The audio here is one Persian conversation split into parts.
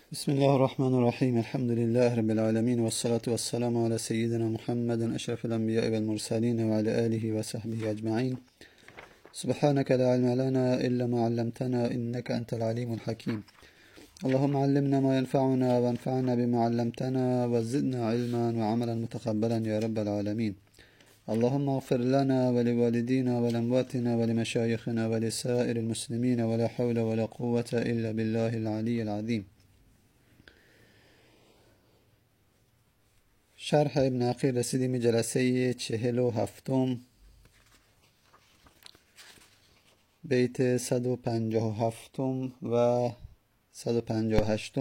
بسم الله الرحمن الرحيم. الحمد لله رب العالمين، والصلاة والسلام على سيدنا محمد أشرف الأنبياء والمرسلين وعلى آله وصحبه أجمعين. سبحانك لا علم لنا إلا ما علمتنا إنك أنت العليم الحكيم. اللهم علمنا ما ينفعنا وانفعنا بما علمتنا وزدنا علما وعملا متقبلا يا رب العالمين. اللهم اغفر لنا ولوالدينا ولأمواتنا ولمشايخنا ولسائر المسلمين، ولا حول ولا قوة إلا بالله العلي العظيم. شرح ابن عقیل رسیدیم جلسه 47 بیت 157 و 158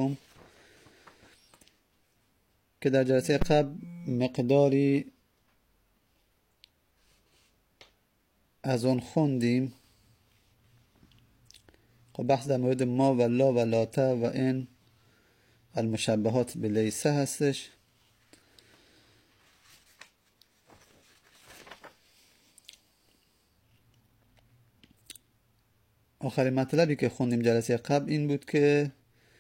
که در جلسه قبل مقداری از اون خوندیم. خب بحث در مورد ما و لا و لاته و این المشبهات به لیسه هستش. آخرین مطلبی که خوندیم جلسه قبل این بود که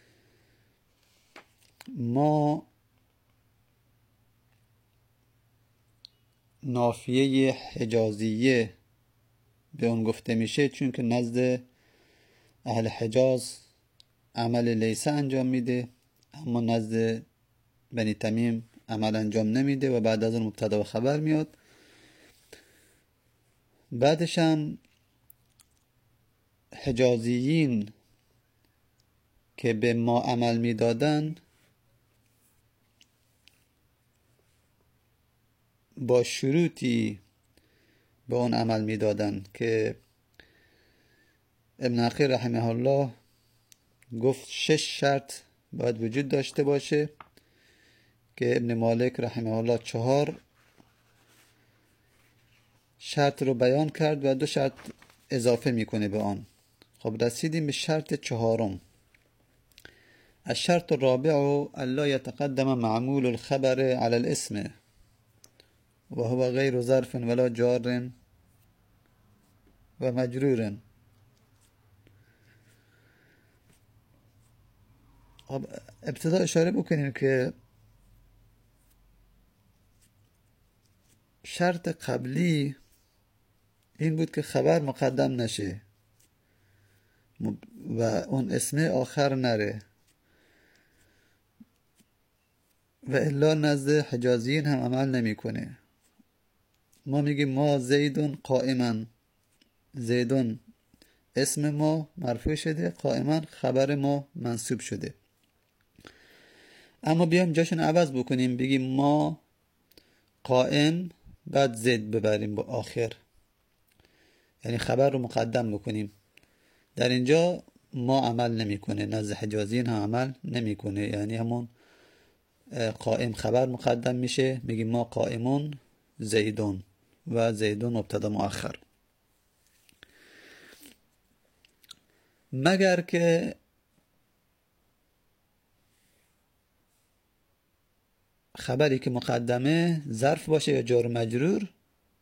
ما نافیه حجازیه به اون گفته میشه، چون که نزد اهل حجاز عمل لیسه انجام میده، اما نزد بنی تمیم عمل انجام نمیده و بعد از اون مبتدا و خبر میاد. بعدش هم حجازیین که به ما عمل میدادن با شروطی به اون عمل میدادن که ابن عقیل رحمه الله گفت 6 شرط باید وجود داشته باشه که ابن مالک رحمه الله 4 شرط رو بیان کرد و 2 شرط اضافه میکنه به آن. خب رسیدیم به شرط 4. الشرط الرابع الا يتقدم معمول الخبر على الاسم وهو غير ظرف ولا جار و مجرور. خب ابتدا اشاره بکنیم که شرط قبلی این بود که خبر مقدم نشه و اون اسم آخر نره، و الا نزد حجازیین هم عمل نمیکنه. ما میگیم ما زیدون قائما، زیدون اسم ما مرفوع شده، قائما خبر ما منصوب شده. اما بیایم جاشون عوض بکنیم، بگیم ما قائم بعد زید ببریم با آخر، یعنی خبر رو مقدم بکنیم. در اینجا ما عمل نمیکنه، نزد حجازیین هم عمل نمیکنه، یعنی همون قائم خبر مقدم میشه، میگیم ما قائمون زیدون و زیدون مبتدا مؤخر. مگر که خبری که مقدمه ظرف باشه یا جار مجرور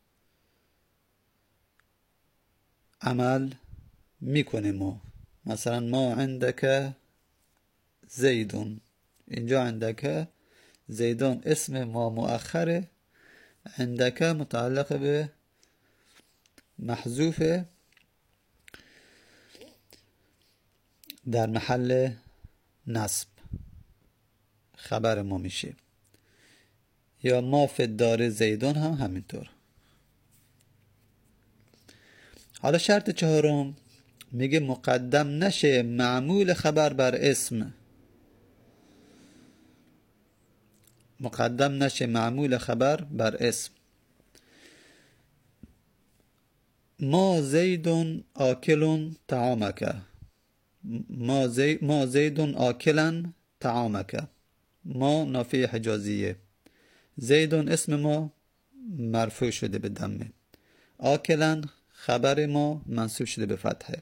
عمل میکنه. ما مثلا ما عندك زیدون، اینجا عندك زیدون اسم ما مؤخره، عندك متعلق به محذوف در محل نصب خبر ما میشه. یا ما فی الدار زیدون هم همینطور. حالا شرط 4 میگه مقدم نشه معمول خبر بر اسم، مقدم نشه معمول خبر بر اسم. ما زیدون آکلون طعامک، ما زیدون آکلن طعامک، ما نافی حجازیه، زیدون اسم ما مرفوع شده به ضمه، آکلن خبر ما منصوب شده به فتحه.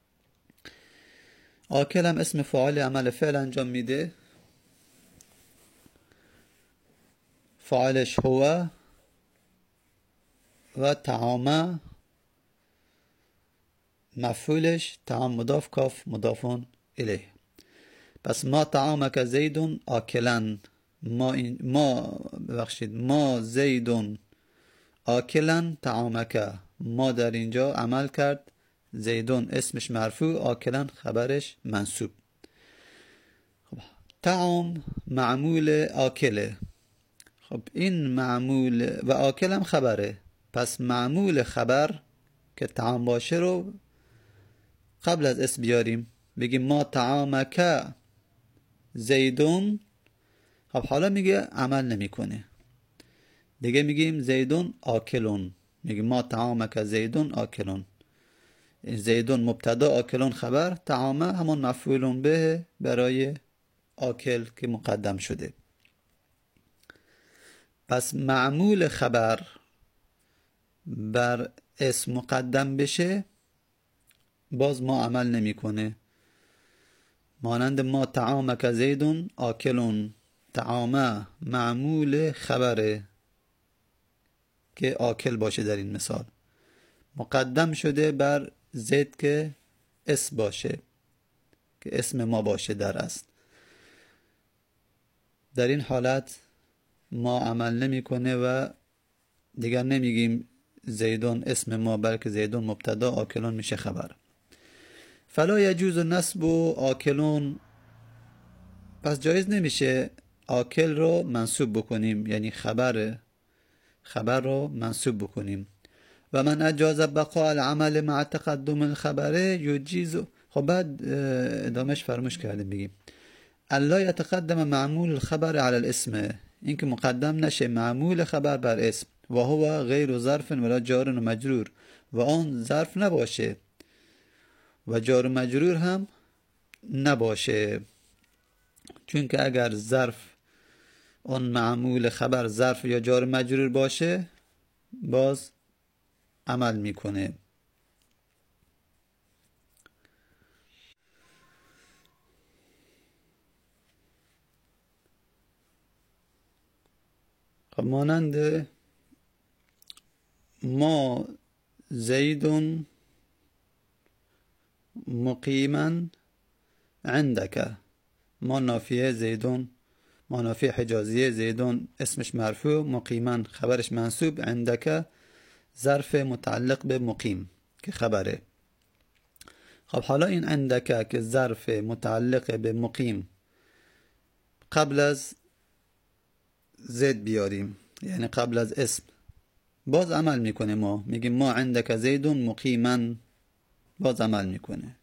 آکل هم اسم فاعل عمل فعل انجام میده، فاعلش هو و طعام مفعولش طعام مضاف کاف مضافون الیه. پس ما طعامک زیدون آکلن، ما زیدون آکلن طعامک، ما در اینجا عمل کرد، زیدون اسمش مرفوع، آکلن خبرش منصوب. خب طعام معمول آکله، خب این معمول و آکلم خبره، پس معمول خبر که طعام باشه رو قبل از اسم بیاریم، بگیم ما طعامک زیدون. خب حالا میگه عمل نمیکنه، دیگه میگیم زیدون آکلون، میگیم ما طعامک زیدون آکلون. زیدون مبتدا، آکلون خبر، طعامه همون مفعول به برای آکل که مقدم شده. پس معمول خبر بر اسم مقدم بشه باز ما عمل نمیکنه، مانند ما طعامک زیدون آکلون، طعامه معمول خبره که آکل باشه، در این مثال مقدم شده بر زید که اسم باشه، که اسم ما باشه در اصل. در این حالت ما عمل نمیکنه و دیگر نمیگیم زیدون اسم ما، بلکه زیدون مبتدا، آکلون میشه خبر. فلا یجوز نصب آکلون، پس جایز نمیشه آکل رو منصوب بکنیم، یعنی خبر رو منصوب بکنیم. و من اجاز بقاء العمل مع تقدم الخبره یجیز. خب بعد ادامهش فرموش کردیم، بگیم الا یتقدم معمول الخبر علی الاسم، این که مقدم نشه معمول خبر بر اسم، و هو غیر ظرف ولا جار و مجرور، و آن ظرف نباشه و جار و مجرور هم نباشه. چون که اگر ظرف اون معمول خبر ظرف یا جار و مجرور باشه باز عمل میکنه. خب مانند ما زیدون مقیما عندك، ما نافیه زیدون، ما نافیه حجازیه زیدون اسمش مرفوع، مقیما خبرش منصوب، عندك ظرف متعلق به مقیم که خبره. خب حالا این عندك که ظرف متعلق به مقیم قبل از زید بیاریم، یعنی قبل از اسم، باز عمل میکنه. ما میگیم ما عندك زیدون مقیما، باز عمل میکنه.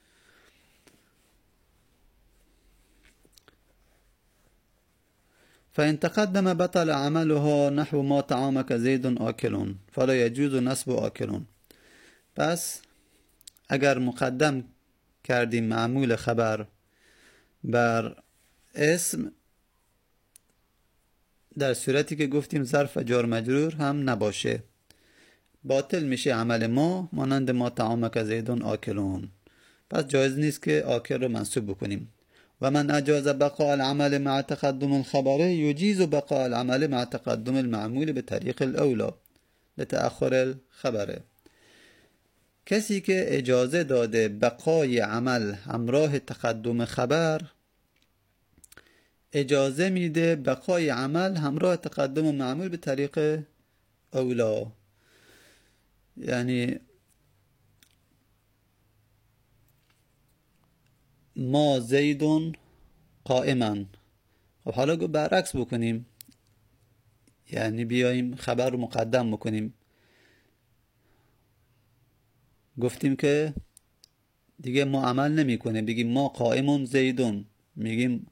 فإن تقدم بطل عمله نحو ما طعامك زید آکلون فلا يجوز نصب آکلون. پس اگر مقدم کردیم معمول خبر بر اسم، در صورتی که گفتیم ظرف و جار مجرور هم نباشه، باطل میشه عمل ما، مانند ما طعامک زیدون آکلون. پس جایز نیست که آکل رو منصوب بکنیم. و من اجاز بقاء العمل مع تقدم الخبر یجیز بقاء العمل مع تقدم المعمول به طریق الاولا لتأخر الخبر. کسی که اجازه داده بقای عمل همراه تقدم خبر، اجازه میده بقای عمل همراه تقدم معمول به طریق اولا. یعنی ما زیدون قائما، خب حالا برعکس بکنیم، یعنی بیاییم خبر رو مقدم بکنیم. گفتیم که دیگه ما عمل نمی کنه، بگیم ما قائمون زیدون، میگیم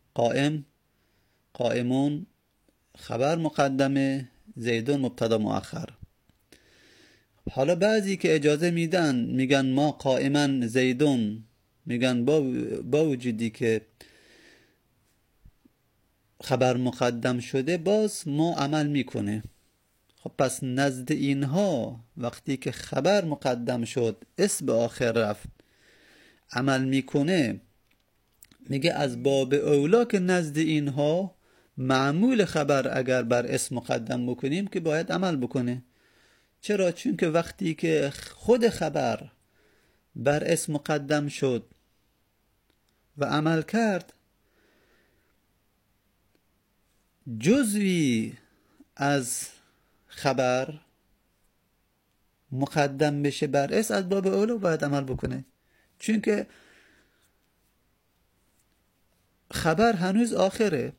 قائمون خبر مقدمه، زیدون مبتدا مؤخر. حالا بعضی که اجازه میدن میگن ما قائما زیدون، میگن با وجودی که خبر مقدم شده باز ما عمل میکنه. خب پس نزد اینها وقتی که خبر مقدم شد اسم به آخر رفت عمل میکنه، میگه از باب اولا که نزد اینها معمول خبر اگر بر اسم مقدم بکنیم که باید عمل بکنه. چرا؟ چون که وقتی که خود خبر بر اسم مقدم شد و عمل کرد جزوی از خبر مقدم بشه بر اس، از باب اولو باید عمل بکنه، چون که خبر هنوز آخره.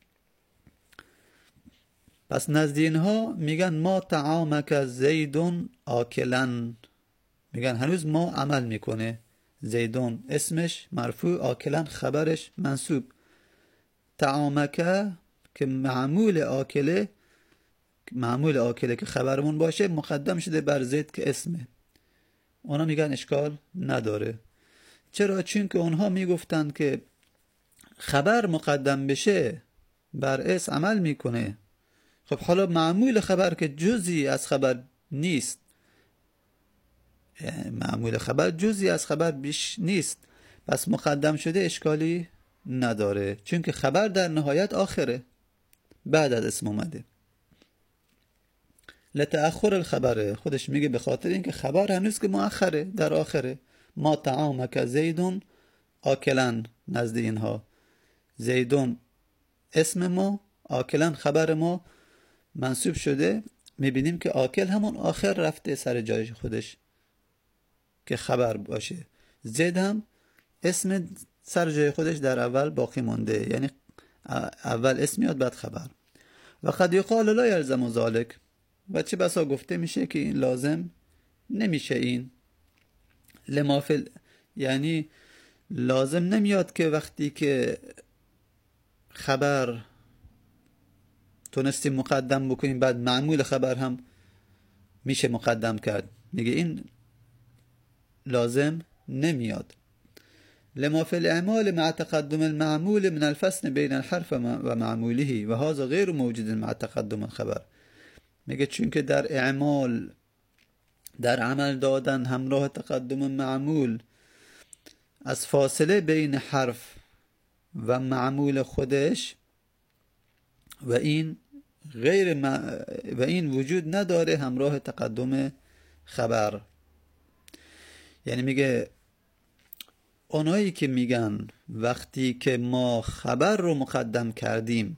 پس نزدین ها میگن ما طعامک زیدون آکلن، میگن هنوز ما عمل میکنه. زیدون اسمش مرفوع، آکلن خبرش منصوب. طعامک که معمول آکله که خبرمون باشه مقدم شده بر زید که اسمه. اونا میگن اشکال نداره. چرا؟ چون که اونها میگفتن که خبر مقدم بشه بر اس عمل میکنه. خب حالا معمول خبر که جزئی از خبر نیست، معمول خبر جزئی از خبر بیش نیست، پس مقدم شده اشکالی نداره، چون که خبر در نهایت آخره، بعد از اسم اومده. لتأخر الخبره، خودش میگه به خاطر اینکه خبر هنوز که مؤخره، در آخره. ما طعامک زیدون آکلن، نزد اینها زیدون اسم ما، آکلن خبر ما منصوب شده. میبینیم که آکل همون آخر رفته سر جای خودش که خبر باشه، زید هم اسم سر جای خودش در اول باقی مونده، یعنی اول اسم میاد بعد خبر. و قد یقال لا یلزم ذلک، و چه بسا گفته میشه که این لازم نمیشه. این لمافل، یعنی لازم نمیاد که وقتی که خبر تونستیم مقدم بکنیم بعد معمول خبر هم میشه مقدم کرد. میگه این لازم نمیاد. لما فی الاعمال مع تقدم المعمول من الفصل بین الحرف و معموله و هذا غیر موجود مع تقدم الخبر. میگه چون که در اعمال، در عمل دادن همراه تقدم معمول از فاصله بین حرف و معمول خودش و این و این وجود نداره همراه تقدم خبر. یعنی میگه اونایی که میگن وقتی که ما خبر رو مقدم کردیم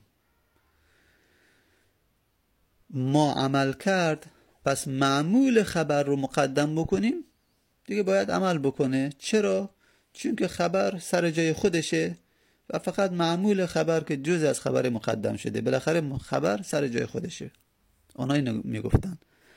ما عمل کرد، پس معمول خبر رو مقدم بکنیم، دیگه باید عمل بکنه. چرا؟ چون که خبر سر جای خودشه و فقط معمول خبر که جز از خبر مقدم شده، بالاخره خبر سر جای خودشه. اونا اینو میگفتن.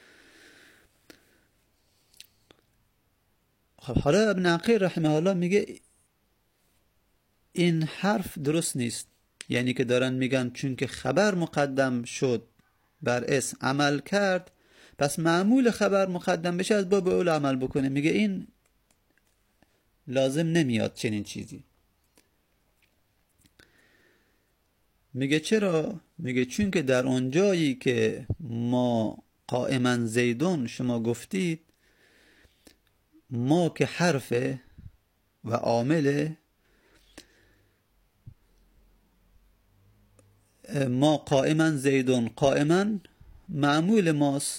خب حالا ابن عقیل رحمه الله میگه این حرف درست نیست. یعنی که دارن میگن چون که خبر مقدم شد بر اسم عمل کرد، پس معمول خبر مقدم بشه از باب اول عمل بکنه. میگه این لازم نمیاد چنین چیزی. میگه چرا؟ میگه چون که در اون جایی که ما قائما زیدون شما گفتید، ما که حرفه و عامله، ما قائما زیدون، قائما معمول ماست،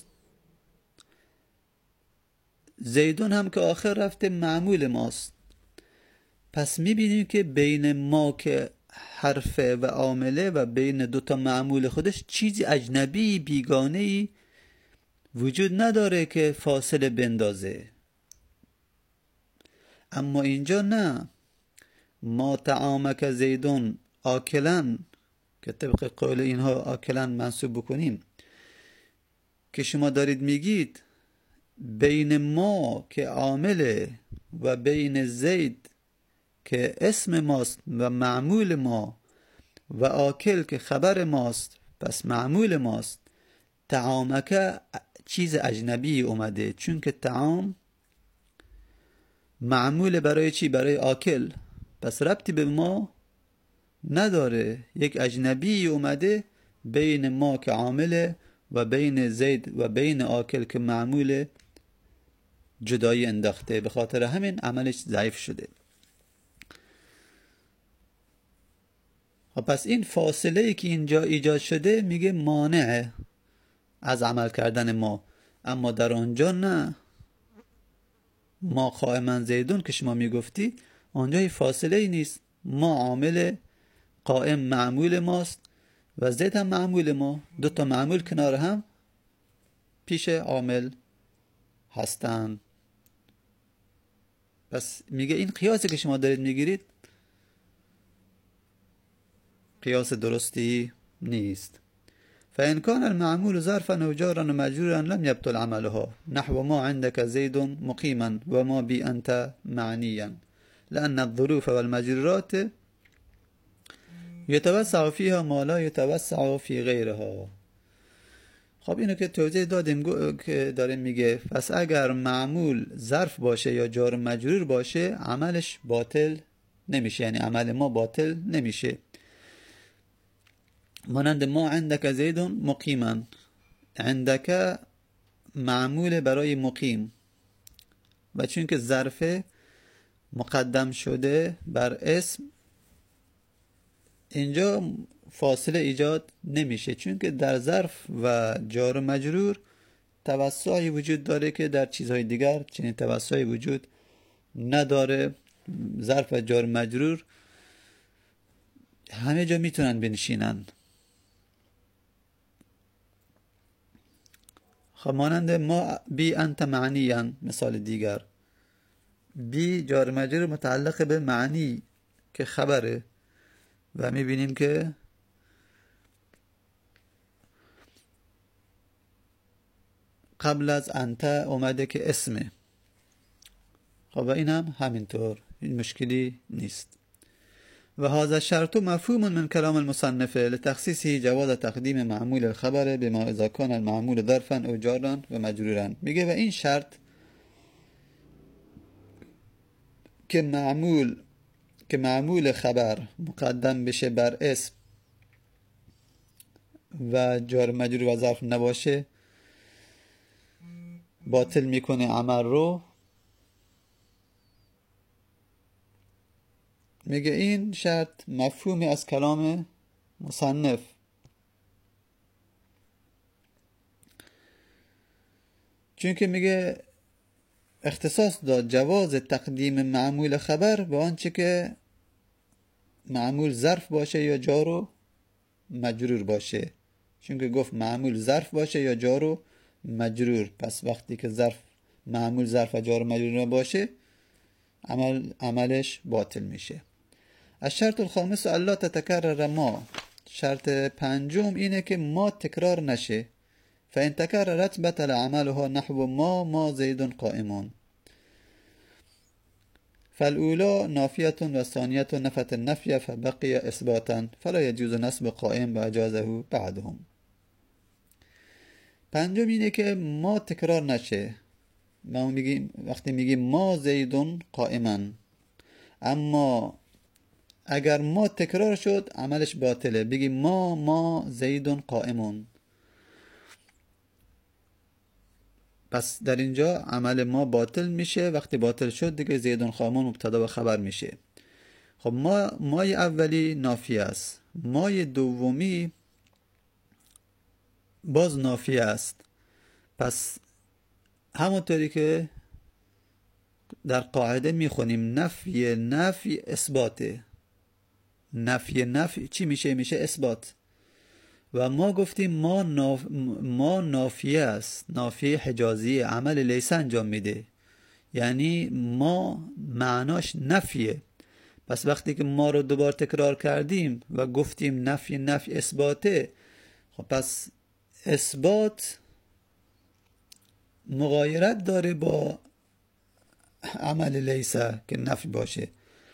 زیدون هم که آخر رفته معمول ماست. پس میبینیم که بین ما که حرفه و عامله و بین دوتا معمول خودش چیزی اجنبی بیگانه‌ای وجود نداره که فاصله بندازه. اما اینجا نه. ما طعامک زیدون آکلن، که طبق قول اینها آکلن منصوب بکنیم، که شما دارید میگید بین ما که عامله و بین زید که اسم ماست و معمول ما و آکل که خبر ماست پس معمول ماست، طعامک چیز اجنبی اومده. چون که طعام معمول برای چی؟ برای آکل، پس ربطی به ما نداره. یک اجنبی اومده بین ما که عامله و بین زید و بین آکل که معمول جدایی انداخته. به خاطر همین عملش ضعیف شده. پس این فاصله ای که اینجا ایجاد شده میگه مانع از عمل کردن ما. اما در آنجا نه. ما قائما زیدون که شما میگفتی، آنجا فاصله ای نیست، ما عامل قائم معمول ماست و زید هم معمول ما، دو تا معمول کنار هم پیش عامل هستن. پس میگه این قیاسی که شما دارید میگیرید قیاس درستی نیست. فإن كان المعمول ظرفا أو جارا ومجرورا لم يبطل عملها، نحو ما عندك زيد مقيما وما بي أنت معنيا، لأن الظروف والمجرورات يتوسع فيها ما لا يتوسع في غيرها. خب اینو که توضیح دادیم که داره میگه پس اگر معمول ظرف باشه یا جار مجرور باشه عملش باطل نمیشه، یعنی عمل ما باطل نمیشه. مانند ما عندك زید مقیما، عندك معمول برای مقیم و چون که ظرف مقدم شده بر اسم اینجا فاصله ایجاد نمیشه، چون که در ظرف و جار و مجرور توسعی وجود داره که در چیزهای دیگر چنین توسعی وجود نداره. ظرف و جار و مجرور همه جا میتونن بنشینن. خب مانند ما بی انت معنیاً، مثال دیگر بی جار مجرور متعلق به معنی که خبره و میبینیم که قبل از انت اومده که اسمه. خب و این هم همینطور، این مشکلی نیست. و هذا الشرط مفهوم من كلام المصنف لتخصيصه جواز تقدیم معمول الخبر بما اذا كان المعمول ظرفا او جارا و مجرورا. میگه و این شرط که معمول خبر مقدم بشه بر اسم و جار مجرور و ظرف نباشه باطل میکنه عمل رو. میگه این شرط مفهومی از کلام مصنف، چون که میگه اختصاص داد جواز تقدیم معمول خبر به آنچه که معمول ظرف باشه یا جار و مجرور باشه، چون که گفت معمول ظرف باشه یا جار و مجرور. پس وقتی که معمول ظرف و جار و مجرور باشه عملش باطل میشه. الشرط الخامس الا تتکرر ما، شرط پنجم اینه که ما تکرار نشه. فإن تکررت بطل عملها نحو ما زید قائمون، فالأولى نافية والثانية نفت النفي فبقي إثباتا فلا يجوز نصب قائم وأجازه بعدهم. پنجم اینه که ما تکرار نشه. ما میگیم وقتی میگیم ما زیدون قائما، اما اگر ما تکرار شد عملش باطله. بگیم ما زیدون قائمون، پس در اینجا عمل ما باطل میشه. وقتی باطل شد دیگه زیدون قائمون مبتدا و خبر میشه. خب مای اولی نافیه است، مای دومی باز نافیه است. پس همونطوری که در قاعده میخونیم نفی اثباته. نفی چی میشه؟ میشه اثبات. و ما گفتیم ما نافیه است، نافیه حجازی، عمل لیس انجام میده، یعنی ما معناش نفیه. پس وقتی که ما رو دوبار تکرار کردیم و گفتیم نفی اثباته، خب پس اثبات مغایرت داره با عمل لیسه که نفی باشه.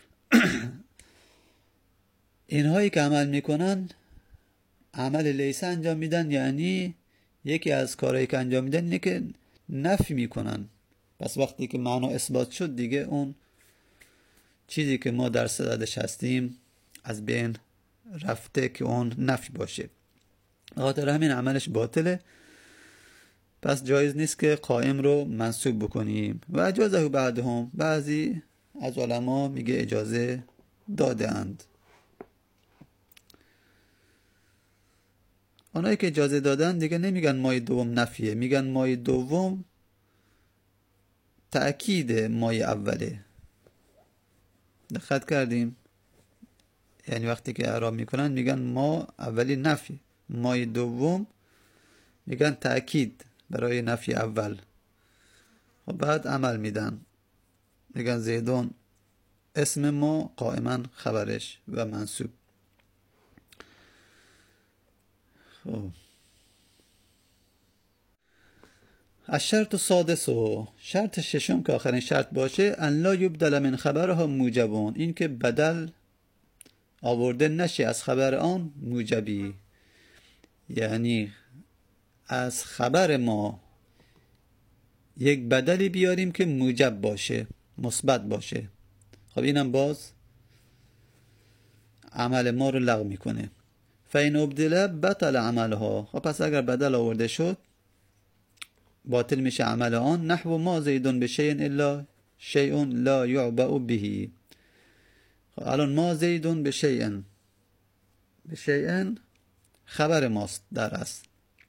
اینهایی که عمل میکنن عمل لیسه انجام میدن، یعنی یکی از کارهایی که انجام میدن اینه که نفی میکنن. پس وقتی که معنا اثبات شد دیگه اون چیزی که ما در صددش هستیم از بین رفته که اون نفی باشه. خاطر همین عملش باطله. پس جایز نیست که قائم رو منصوب بکنیم. و اجازه بعدهم، بعضی از علما میگه اجازه داده اند. اونایی که اجازه دادن دیگه نمیگن مای دوم نفیه، میگن مای دوم تأکید مای اوله. دقت کردیم؟ یعنی وقتی که اعراب میکنن میگن ما اولی نفی، مای دوم میگن تأکید برای نفی اول. و بعد عمل میدن، میگن زیدون اسم ما قائما خبرش و منصوب. خب الشرط السادس، شرط ششم که آخرین شرط باشه، ان لا یبدل من خبرها موجبون، این که بدل آورده نشه از خبر آن موجبی، یعنی از خبر ما یک بدلی بیاریم که موجب باشه، مثبت باشه. خب اینم باز عمل ما رو لغو میکنه. فین ابدل بطل عملها، خب پس اگر بدل آورده شد باطل میشه عمل آن. نحو ما زیدون بشیء الا شیء لا یعبأ به. خب الان ما زیدون بشیء خبر ماست در اصل،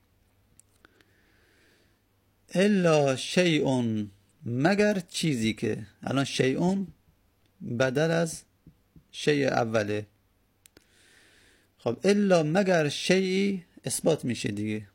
الا شیء مگر چیزی که، الان شیء بدل از شیء اوله. خب الا مگر شیئی اثبات میشه دیگه،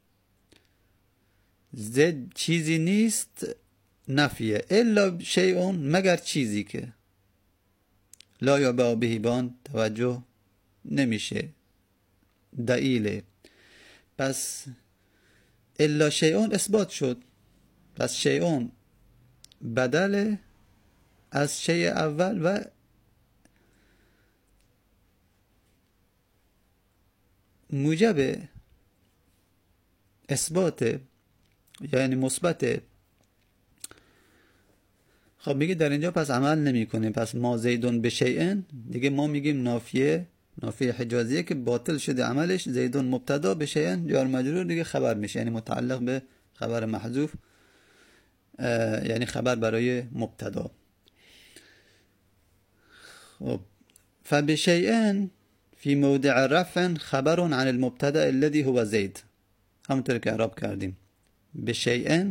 زد چیزی نیست نفیه، الا شیء مگر چیزی که لا یعبأ به بان توجه نمیشه دلیله. پس الا شیء اثبات شد، پس شیء بدل از شیء اول و موجب اثبات، یعنی مثبت. خب میگه در اینجا پس عمل نمیکنه. پس ما زیدون بشیء دیگه ما میگیم نافیه حجازیه که باطل شده عملش. زیدون مبتدا بشیء جار مجرور دیگه خبر میشه، یعنی متعلق به خبر محذوف، یعنی خبر برای مبتدا. خب فبشیء فی موضع رفع خبر عن المبتدا الذي هو زید، همونطور که اعراب کردیم. بشیء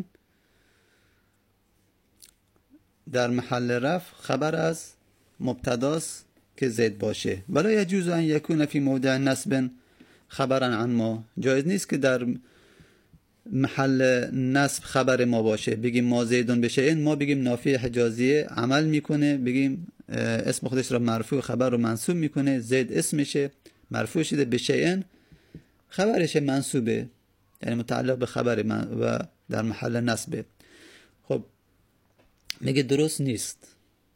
در محل رفع خبر از مبتداست که زید باشه. ولا یجوز ان یکون فی موضع نصب خبرا عن ما، جایز نیست که در محل نصب خبر ما باشه. بگیم ما زیدون بشیء، ما بگیم نافی حجازیه عمل میکنه، بگیم اسم خودش را مرفوع خبر رو منصوب میکنه، زید اسمشه مرفوع شده، بشیء خبرش منصوبه یعنی متعلق به خبر و در محل نصبه. خب میگه درست نیست،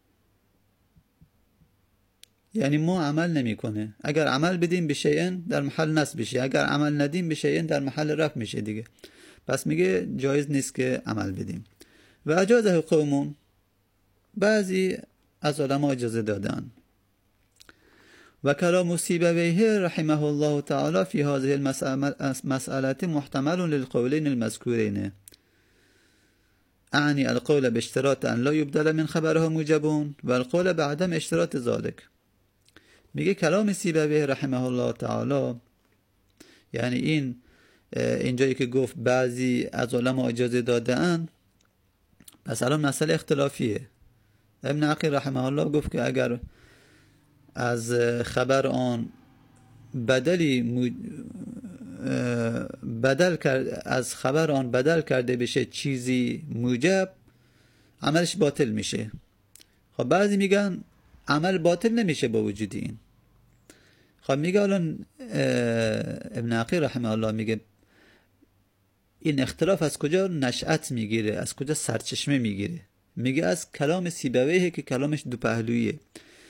یعنی ما عمل نمیکنه. اگر عمل بدیم بشیء در محل نصب بشه، اگر عمل ندیم بشیء در محل رفع میشه دیگه. پس میگه جایز نیست که عمل بدیم. و اجازه قومون، بعضی از علما اجازه دادن. و کلام سیبویه رحمه الله تعالی فی هذه المسألة محتمل للقولین المذکورین، اعنی القول باشتراط ان لا یبدل من خبرها موجبون و القول بعدم اشتراط ذالک. میگه کلام سیبویه رحمه الله تعالی، یعنی اینجایی که گفت بعضی از علما اجازه دادن، پس الان مسئله اختلافیه. ابن عقیل رحمه الله گفت که اگر از خبر آن از خبر آن بدل کرده بشه چیزی موجب، عملش باطل میشه. خب بعضی میگن عمل باطل نمیشه با وجود این. خب میگه الان ابن عقیل رحمه الله میگه این اختلاف از کجا نشأت میگیره، از کجا سرچشمه میگیره؟ میگه از کلام سیبویه که کلامش دو پهلویه،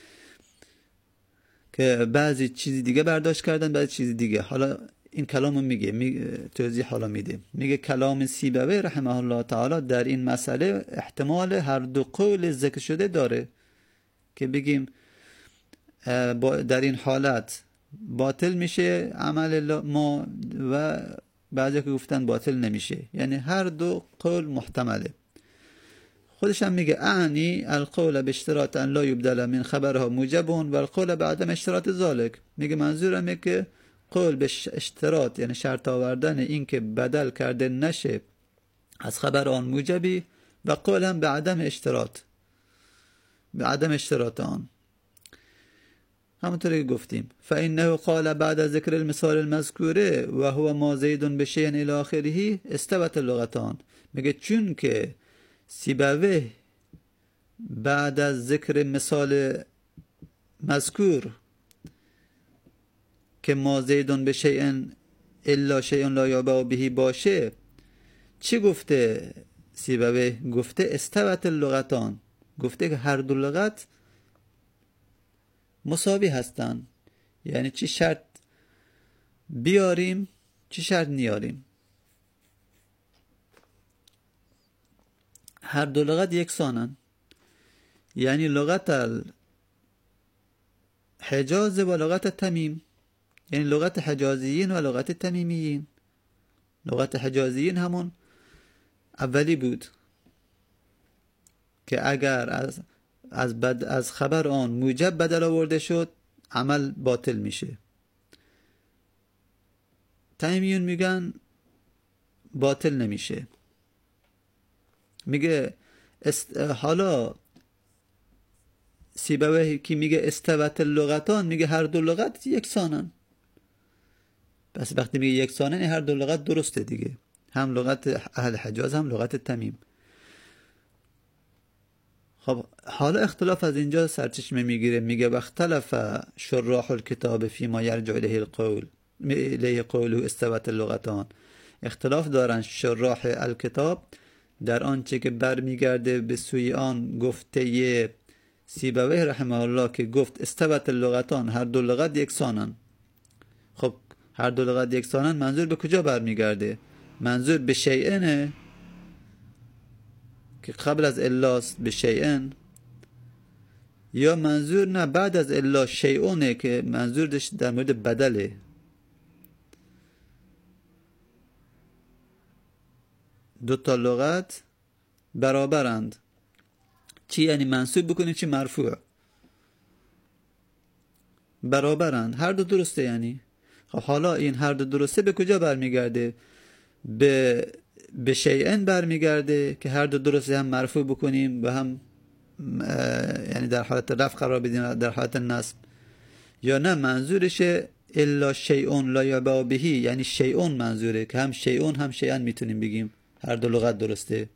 که بعضی چیزی دیگه برداشت کردن، بعضی چیزی دیگه. حالا این کلامو میگه توضیح حالا میده. میگه کلام سیبوی رحمه الله تعالی در این مسئله احتمال هر دو قول ذکر شده داره، که بگیم در این حالت باطل میشه عمل ما و بعضی که گفتن باطل نمیشه، یعنی هر دو قول محتمله. خودش هم میگه اعنی القول باشتراط ان لا یبدل من خبرها موجبون و القول بعدم اشتراط ذالک. میگه منظورم اینه که قول به اشتراط یعنی شرط آوردن این که بدل کرده نشه از خبر آن موجبی، و قول هم به عدم اشتراط آن. همونطوری که گفتیم فإنه قال بعد ذکر المثال المذکوره و هو ما زید بشیء الی آخره استوت اللغتان. میگه چون که سیبویه بعد از ذکر مثال مذکور که ما زید بشیء الا شیء لا یعبأ به باشه، چی گفته سیبویه؟ گفته استوت اللغتان، گفته که هر دو لغت مساوی هستن، یعنی چی شرط بیاریم چی شرط نیاریم، هر دو لغت یکسانن. یعنی لغت الحجاز و لغت تمیم، یعنی لغت حجازیین و لغت تمیمیین. لغت حجازیین همون اولی بود که اگر از خبر آن موجب بدل آورده شد عمل باطل میشه. تمیمیون میگن باطل نمیشه. میگه حالا سیبویه که میگه استوت اللغتان، میگه هر دو لغت یکسانن. پس وقتی میگه یکسانن هر دو لغت درسته دیگه، هم لغت اهل حجاز هم لغت تمیم. خب حالا اختلاف از اینجا سرچشمه میگیره. میگه واختلف شراح الکتاب فيما يرجع الیه قوله استوت اللغتان. اختلاف دارن شراح الکتاب در آنچه که برمیگرده به سوی آن گفته سیبویه رحمه الله که گفت استوت اللغتان، هر دو لغت یکسانن. خب هر دو لغت یکسانن منظور به کجا برمیگرده؟ منظور به شیئنه که قبل از الاست به شیئن، یا منظور نه بعد از الا شیئونه که منظور در مورد بدله؟ دو تا لغت برابرند. چی یعنی منصوب بکنی چی مرفوع؟ برابرند، هر دو درسته. یعنی خب حالا این هر دو درسته به کجا برمیگرده؟ به شیئن برمیگرده که هر دو درسته، هم مرفوع بکنیم و هم یعنی در حالت رفع قرار بدیم در حالت نصب. یا نه منظورشه الا شیء لا یعبأ به، یعنی شیء منظوره که هم شیء هم شیئن میتونیم بگیم، هر دو لغت درسته.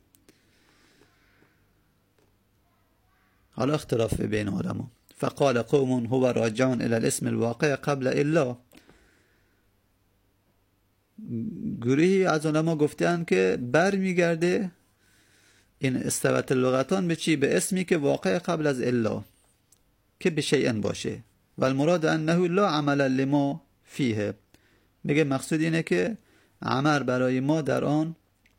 حالا اختلاف بین علما. فقال قوم هو راجع الى الاسم الواقع قبل الا. گروهی از علما گفتن که بر میگرده این استوت اللغتان به چی؟ به اسمی که واقع قبل از الا که به شیئن باشه. و المراد انه لا عمل لما فیه. میگه مقصود اینه که عمل برای ما در آن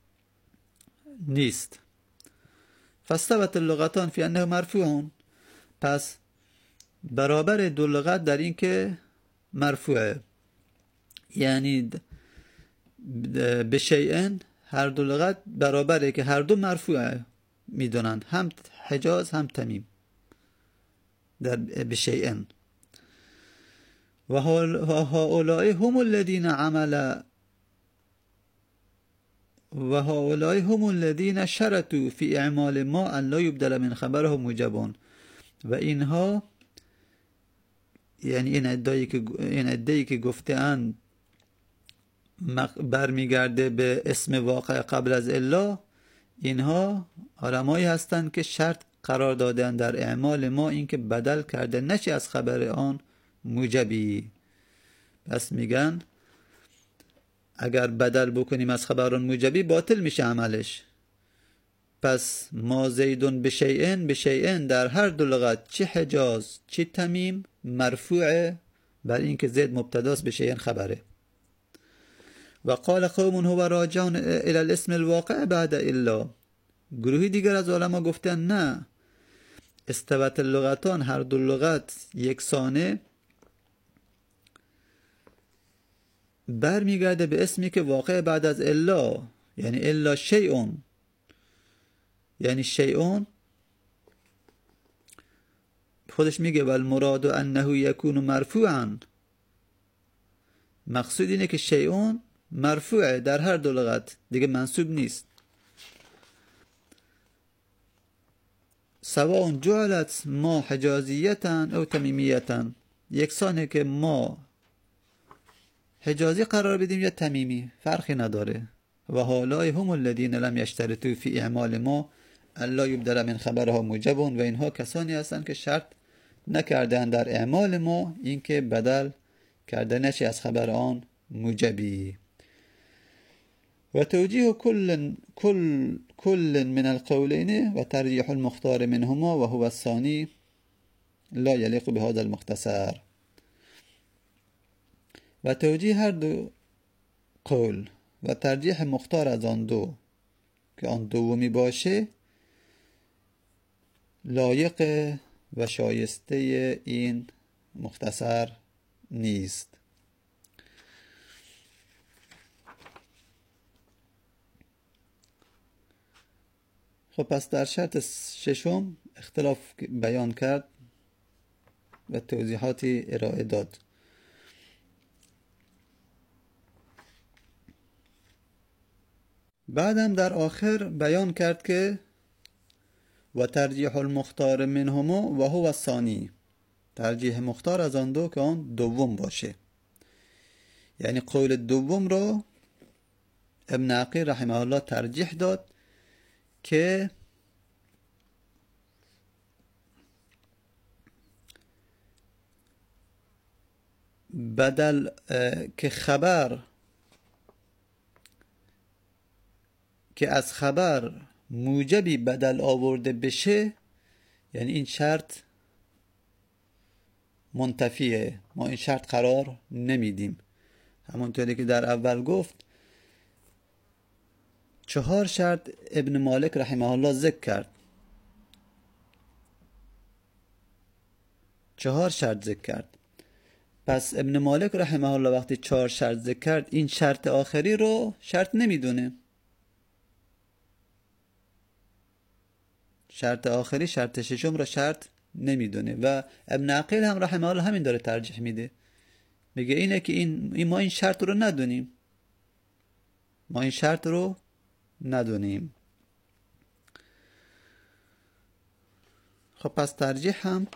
نیست. فاستوت اللغتان فی انه مرفوعون. پس برابر دو لغت در این که مرفوعه، یعنی به شیئن هر دو لغت برابره که هر دو مرفوعه میدونن، هم حجاز هم تمیم در به شیئن. و هؤلاء هم الذين عمل و هؤلاء هم الذين شرطوا في اعمال ما ان لا يبدل من خبره موجبون. و اینها یعنی این ادعایی که گفته‌اند برمیگرده به اسم واقع قبل از الا، اینها علمایی هستند که شرط قرار دادن در اعمال ما این که بدل کرده نشه از خبر آن موجبی. پس میگن اگر بدل بکنیم از خبر آن موجبی باطل میشه عملش. پس ما زیدون به شیئن در هر دو لغت چه حجاز چه تمیم مرفوعه، بر این که زید مبتداست به شیئن خبره. و قال قوم هو راجع الى الاسم الواقع بعد الا. گروهی دیگر از علما گفتن نه، استوت اللغتان هر دو لغت یکسانه برمیگرده به اسمی که واقع بعد از الا، یعنی الا شیئون، یعنی شیئون خودش میگه و المراد انه یکون مرفوعا. مقصود اینه که شیئون مرفوعه در هر دو لغت، دیگه منصوب نیست. سواء جعلت ما حجازیتا او تمیمیتا. یکسانه که ما حجازی قرار بدیم یا تمیمی، فرقی نداره. و هؤلاء هم الذین لم یشترطوا فی اعمال ما الا یبدل من خبرها موجب، و اینها کسانی هستند که شرط نکردن در اعمال ما اینکه بدل کردنش از خبر آن موجبی. و توجیه كل من القولین و ترجیح المختار منهما و هو الثانی لا یلیق بهذا المختصر. و توجیه هر دو قول و ترجیح مختار از آن دو که آن دومی باشه لایق و شایسته این مختصر نیست. خب پس در شرط ششم اختلاف بیان کرد و توضیحاتی ارائه داد. بعدم در آخر بیان کرد که و ترجیح المختار منهما و هو الثانی، ترجیح مختار از آن دو که آن دوم باشه. یعنی قول دوم رو ابن عقیل رحمه الله ترجیح داد که بدل که خبر که از خبر موجبی بدل آورده بشه، یعنی این شرط منتفیه، ما این شرط قرار نمیدیم. همونطوری که در اول گفت 4 شرط ابن مالک رحمه الله ذکر کرد، 4 شرط ذکر کرد. پس ابن مالک رحمه الله وقتی 4 شرط ذکر کرد این شرط آخری رو شرط نمیدونه. شرط آخری، شرط ششم رو شرط نمیدونه و ابن عقیل هم رحمه الله همین داره ترجیح میده، میگه اینه که ما این شرط رو ندونیم، ما این شرط رو ندونیم. خب پس ترجیح هم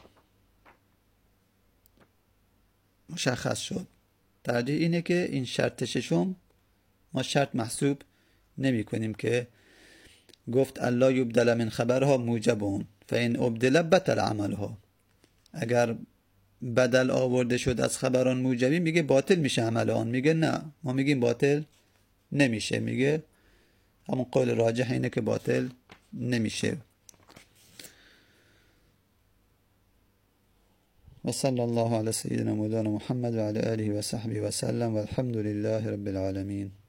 مشخص شد. ترجیح اینه که این شرط ششم ما شرط محسوب نمی کنیم که گفت الله یبدل من خبرها موجبون فإن ابدل بطل عملها. اگر بدل آورده شد از خبران موجبی میگه باطل میشه عمل آن. میگه نه، ما میگیم باطل نمیشه. میگه همون قول راجح اینه که باطل نمیشه. و صلی الله علی سیدنا مولانا محمد و علی آله و صحبه و سلم و الحمد لله رب العالمین.